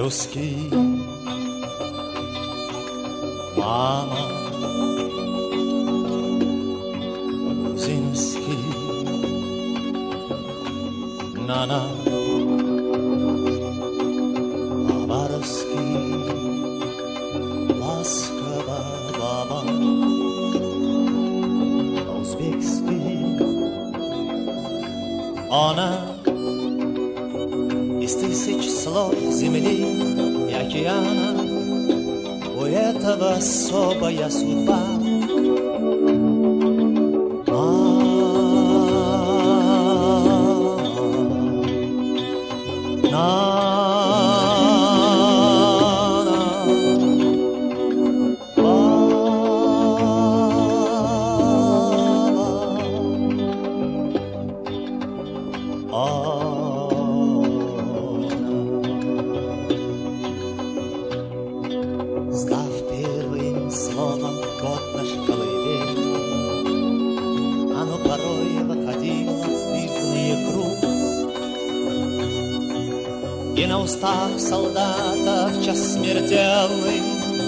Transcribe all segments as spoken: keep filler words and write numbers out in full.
русский. Мама, грузинский. Нана, баварский. Ласково баба, узбекский. Она из тысяч слов земли и океана. У этого особая судьба. И на устах солдата в час смертельный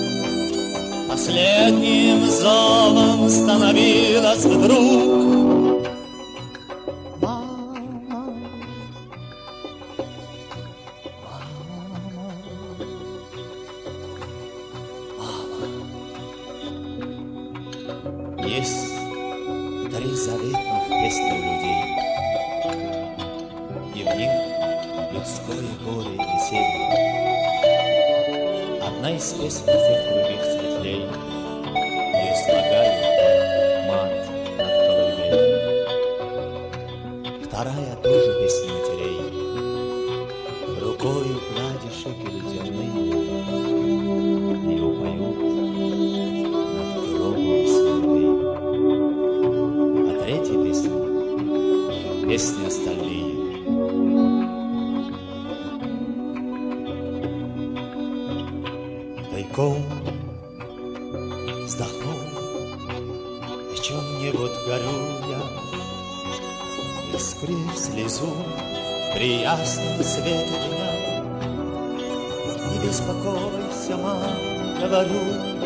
последним зовом становилась вдруг мама, мама, мама. Есть три заветных песни людей, и в них людское горе и веселье. Одна из песен всех других светлей, ее слагает мать над колыбелью. Вторая тоже песня матерей, рукою гладишек и ледяные, ее поют над гробом сыновей. А третья песня — песни остальные. Тайком вздохнул, о чем-нибудь горю я, и, скрыв слезу при ясном свете дня, не беспокойся, мам, говорю,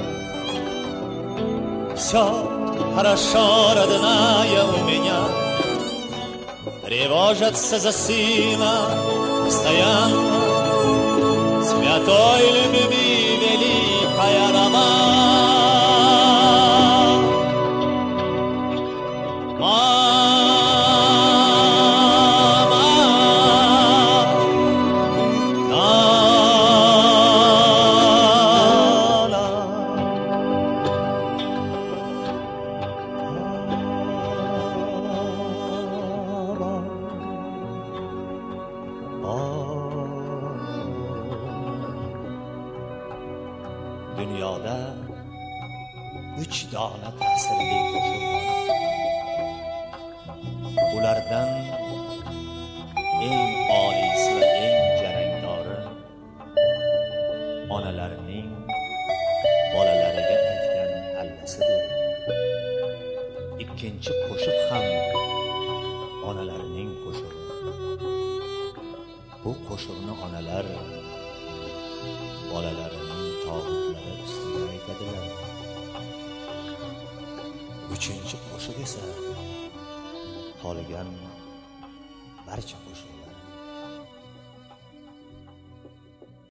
все хорошо, родная, у меня. Тревожатся за сына постоянно, святой любви великая раба. Мама, Нана, Dünyada üç dona ta'sirli qo'shiq bor. Ulardan eng oliysi va eng jarangdori onalarning bolalariga aytgan allasidir. Ikkinchi qo'shiq ham onalarining qo'shig'i. Bu qo'shiqni onalar bolalarining tog'utlari ustiga aytadilar. Uchinchi qo'shiq esa qolgan barcha qo'shiq